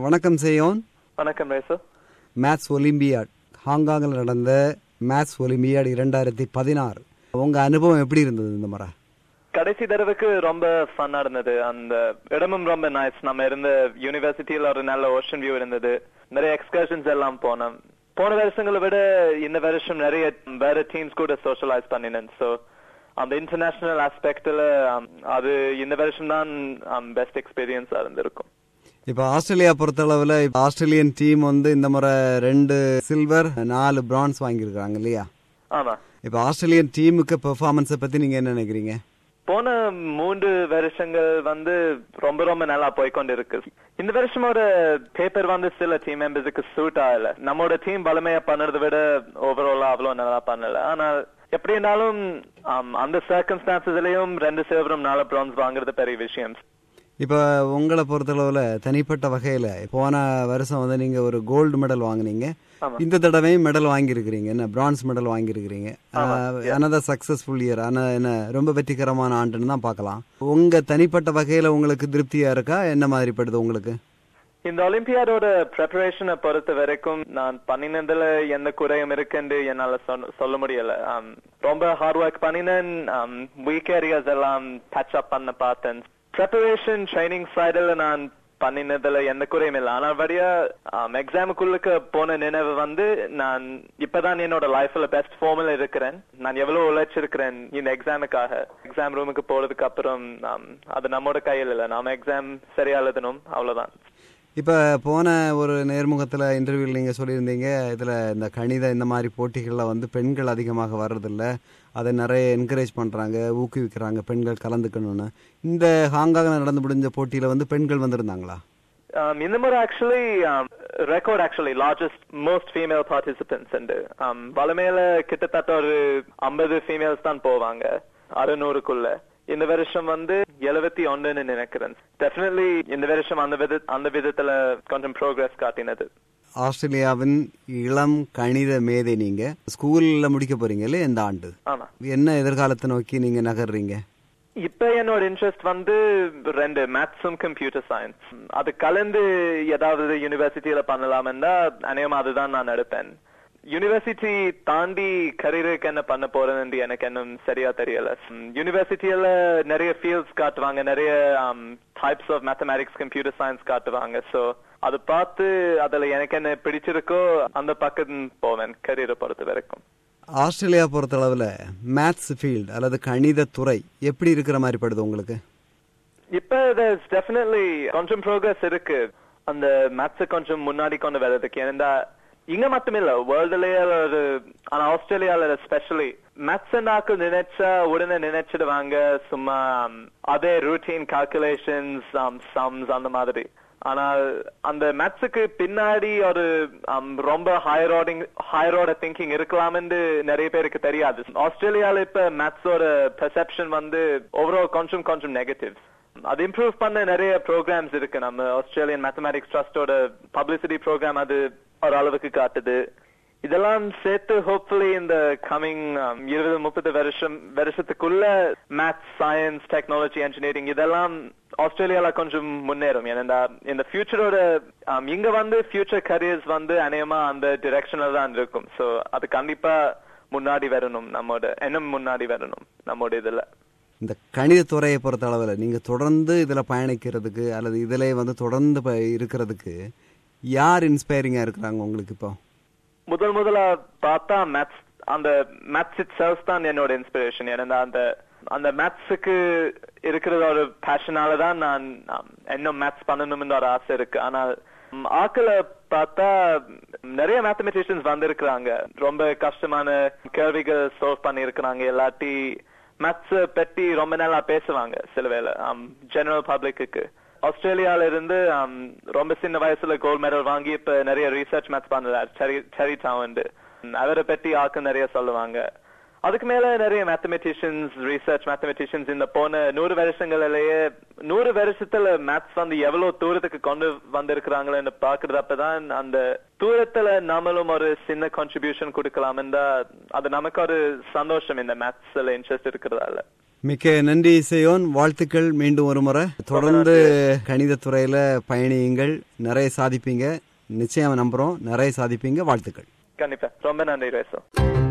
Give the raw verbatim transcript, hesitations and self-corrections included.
வணக்கம் செய்யோன். வணக்கம் race. Maths olympiad ஹாங்காங்கில் நடந்த மேத்ஸ் ஒலிம்பியாட் இரண்டாயிரத்தி பதினாறு உங்க அனுபவம் எப்படி இருந்தது? இந்த முறை கடைசி தடவைக்கு ரொம்ப ஃபன்னா இருந்தது. அந்த இடமும் ரொம்ப நைஸ். நம்ம இருந்த யூனிவர்சிட்டியில ஒரு நல்ல ஓஷன் வியூ இருந்தது. நிறைய எக்ஸ்கர்ஷன்ஸ் எல்லாம் போனோம். போன வருஷங்களை விட இந்த வருஷம் நிறைய வேற டீம்ஸ் கூட சோஷியலைஸ் பண்ணினேன். ஸோ அந்த இன்டர்நேஷனல் ஆஸ்பெக்ட்ல அது இந்த வருஷம் தான் பெஸ்ட் எக்ஸ்பீரியன்ஸா இருந்திருக்கும். இப்ப ஆஸ்திரேலியா பொறுத்தளவுல ஆஸ்திரேலியன் டீம் வந்து இந்த முறை ரெண்டு சில்வர் நாலு பிரான்ஸ் வாங்கியிருக்காங்க இல்லையா? ஆமா. இப்ப ஆஸ்திரேலியன் டீமுக்கு பெர்ஃபார்மன்ஸை பத்தி நீங்க என்ன நினைக்கிறீங்க? போன மூன்று வருஷங்கள் வந்து ரொம்ப ரொம்ப நல்லா போய்கொண்டு இருக்கு. இந்த வருஷமோட பேப்பர் வந்து சில டீம் மெம்பர்ஸுக்கு சூட் ஆகல. நம்மளோட டீம் வலிமையா பண்ணதை விட ஓவராலா அவ்வளவு நல்லா பண்ணல. ஆனால் எப்படி இருந்தாலும் அந்த சர்க்கம்ஸ்டான்சஸ்லயும் ரெண்டு சில்வரும் நாலு பிரான்ஸ் வாங்குறது பெரிய விஷயம். இப்ப உங்களை பொறுத்தளவுல தனிப்பட்ட வகையில போன வருஷம் வந்து நீங்க ஒரு கோல்டு மெடல் வாங்குனீங்க. இந்த தடவையும் மெடல் வாங்கியிருக்கிறீங்க, என்ன பிரான்ஸ் மெடல் வாங்கியிருக்கிறீங்க. Another successful year. ஆனா என்ன ரொம்ப வெற்றிகரமான ஆண்டுன்னு தான் பார்க்கலாம். உங்க தனிப்பட்ட வகையில உங்களுக்கு திருப்தியா இருக்கா? என்ன மாதிரி படுது உங்களுக்கு? இந்த ஒலிம்பியாடோட ப்ரிப்பரேஷனை பொறுத்த வரைக்கும் நான் பண்ணினதுல எந்த குறையும் இருக்குன்னு என்னால சொல்ல முடியல. ரொம்ப ஹார்ட் ஒர்க் பண்ணினேன். வீக் ஏரியாஸ் எல்லாம் டச் அப் பண்ண பார்த்தேன். ப்ரிப்பரேஷன் ட்ரைனிங் சைடில் நான் பண்ணினதுல எந்த குறையும் இல்லை. ஆனால் வழியா எக்ஸாமுக்குள்ளுக்கு போன நினைவு வந்து நான் இப்பதான் என்னோட லைஃப்ல பெஸ்ட் ஃபார்ம்ல இருக்கிறேன். நான் எவ்வளவு உழைச்சிருக்கிறேன் இந்த எக்ஸாமுக்காக. எக்ஸாம் ரூமுக்கு போறதுக்கு அப்புறம் அது நம்மோட கையில் இல்லை. நாம எக்ஸாம் சரியா எழுதணும், அவ்வளவுதான். இப்போ போன ஒரு நேர்முகத்தில் இன்டர்வியூவில் நீங்கள் சொல்லியிருந்தீங்க, இதில் இந்த கணித இந்த மாதிரி போட்டிகளில் வந்து பெண்கள் அதிகமாக வர்றதில்ல, அதை நிறைய என்கரேஜ் பண்ணுறாங்க, ஊக்குவிக்கிறாங்க பெண்கள் கலந்துக்கணும்னு. இந்த ஹாங்காங்கில் நடந்து முடிஞ்ச போட்டியில் வந்து பெண்கள் வந்திருந்தாங்களா? இந்த முறை actually record actually largest most female participants உண்டு. வளமையில கிட்டத்தட்ட ஒரு ஐம்பது ஃபீமேல்ஸ் தான் போவாங்க அறுநூறுக்குள்ள. இந்த வருஷம் வந்து எழுபத்தி ஒன்றுன்னு நினைக்கிறேன். டெஃபினெட்லி இந்த வருஷம் அந்த வித அந்த விதத்துல கொஞ்சம் ப்ரோக்ரஸ் காட்டினது. ஆஸ்திரேலியாவின் இளம் கணித மேதை நீங்க ஸ்கூல்ல முடிக்க போறீங்கல்ல இந்த ஆண்டு? ஆமா. என்ன எதிர்காலத்தை நோக்கி நீங்க நகர்றீங்க? இப்ப என்னோட இன்ட்ரெஸ்ட் வந்து ரெண்டு, மேத்ஸும் கம்ப்யூட்டர் சயின்ஸ். அது கலந்து ஏதாவது யூனிவர்சிட்டியில பண்ணலாம்னா அநேகமா அதுதான் நான் எடுப்பேன். யூனிவர்சிட்டி தாண்டி கரியருக்கு என்ன பண்ண போறேன்னு எனக்கு இன்னும் சரியா தெரியல. யூனிவர்சிட்டியில நிறைய ஃபீல்ட்ஸ் காட்டுவாங்க, நிறைய types of mathematics computer science காட்டுவாங்க. ஸோ அதை பார்த்து அதுல எனக்கு என்ன பிடிச்சிருக்கோ அந்த பக்கம் போவேன் கரியரை பொறுத்த வரைக்கும். ஆஸ்திரேலியா பொறுத்தளவுல மேத்ஸ் ஃபீல்ட் அல்லது கணித துறை எப்படி இருக்கிற மாதிரி படுது உங்களுக்கு? இப்ப டெஃபினெட்லி கொஞ்சம் ப்ரோக்ரஸ் இருக்கு. அந்த மேத்ஸை கொஞ்சம் முன்னாடி கொண்டு வர்றதுக்கு. ஏன்னா இங்க மட்டும் இல்ல, வேர்ல்டுலயே ஒரு, ஆனா ஆஸ்திரேலியால எஸ்பெஷலி மேத்ஸ் நினைச்சா உடனே நினைச்சிடுவாங்க சும்மா அதே ரூட்டீன் கால்குலேஷன்ஸ், சம்ஸ் அந்த மாதிரி. ஆனால் அந்த மேத்ஸுக்கு பின்னாடி ஒரு ரொம்ப ஹையரோடிங் ஹையரோட திங்கிங் இருக்கலாம்னு நிறைய பேருக்கு தெரியாது. ஆஸ்திரேலியால இப்ப மேத்ஸோட பெர்செப்ஷன் வந்து ஓவரால் கொஞ்சம் கொஞ்சம் நெகட்டிவ். அது இம்ப்ரூவ் பண்ண நிறைய ப்ரோக்ராம்ஸ் இருக்கு. நம்ம ஆஸ்திரேலியன் மேத்தமேட்டிக்ஸ் ட்ரஸ்டோட பப்ளிசிட்டி ப்ரோக்ராம் அது ஒரு அளவுக்கு காட்டுது. இதெல்லாம் சேர்த்து ஹோப்ஃபுல்லி இந்த கமிங் இருபது முப்பது வருஷம் வருஷத்துக்குள்ள மேத்ஸ், சயின்ஸ், டெக்னாலஜி, என்ஜினியரிங் இதெல்லாம் ஆஸ்திரேலியால கொஞ்சம் முன்னேறும். ஏன்னா இந்த ஃபியூச்சரோட இங்க வந்து ஃபியூச்சர் கரியர்ஸ் வந்து அநேகமா அந்த டிரெக்ஷன்ல தான் இருக்கும். ஸோ அது கண்டிப்பா முன்னாடி வரணும், நம்மோட இன்னும் முன்னாடி வரணும் நம்மோட இதுல. இந்த கணித துறையை பொறுத்த அளவில் நீங்க தொடர்ந்து இதுல பயணிக்கிறதுக்கு அல்லது இதுல வந்து தொடர்ந்து இருக்கிறதுக்கு யார் இன்ஸ்பைரிங்கா இருக்கிறாங்க உங்களுக்கு? இப்போ முதல் முதலா பார்த்தா மேத்ஸ், அந்த மேத்ஸ் இட் செல்ஃப் தான் என்னோட இன்ஸ்பிரேஷன். ஏன்னா அந்த அந்த மேத்ஸுக்கு இருக்கிற ஒரு பேஷனால தான் நான் இன்னும் மேத்ஸ் பண்ணணும்னு ஒரு ஆசை இருக்கு. ஆனால் ஆக்களை பார்த்தா நிறைய மேத்தமெட்டிஷியன்ஸ் வந்திருக்கிறாங்க, ரொம்ப கஷ்டமான கேள்விகள் சால்வ் பண்ணி இருக்கிறாங்க. எல்லாட்டி மேத்ஸ் பற்றி ரொம்ப நல்லா பேசுவாங்க சில வேளை ஜெனரல் பப்ளிக்கு. ஆஸ்திரேலியால இருந்து ரொம்ப சின்ன வயசுல கோல்ட் மெடல் வாங்கி இப்ப நிறைய ரிசர்ச் மேத்ஸ் பண்றாரு செரி டவுன். அவரை பற்றி ஆக்கு நிறைய சொல்லுவாங்க. அதுக்கு மேல நிறைய மேத்தமெட்டிஷியன்ஸ், ரிசர்ச் மேத்தமெட்டிஷியன்ஸ் இந்த போன நூறு வருஷங்களிலேயே நூறு வருஷத்துல மேத்ஸ் வந்து எவ்வளவு தூரத்துக்கு கொண்டு வந்திருக்கிறாங்களன்னு பாக்குறதப்பதான் அந்த தூரத்துல நம்மளும் ஒரு சின்ன கான்ட்ரிபியூஷன் கொடுக்கலாம். அது நமக்கு ஒரு சந்தோஷம் இந்த மேத்ஸ்ல இன்ட்ரெஸ்ட் இருக்கிறதால. மிக்க நன்றி இசையோன், வாழ்த்துக்கள். மீண்டும் ஒரு முறை தொடர்ந்து கணித துறையில பயணியுங்கள், நிறைய சாதிப்பீங்க. நிச்சயம் நம்புறோம், நிறைய சாதிப்பீங்க. வாழ்த்துக்கள். கண்டிப்பா. ரொம்ப நன்றி ரேசோ.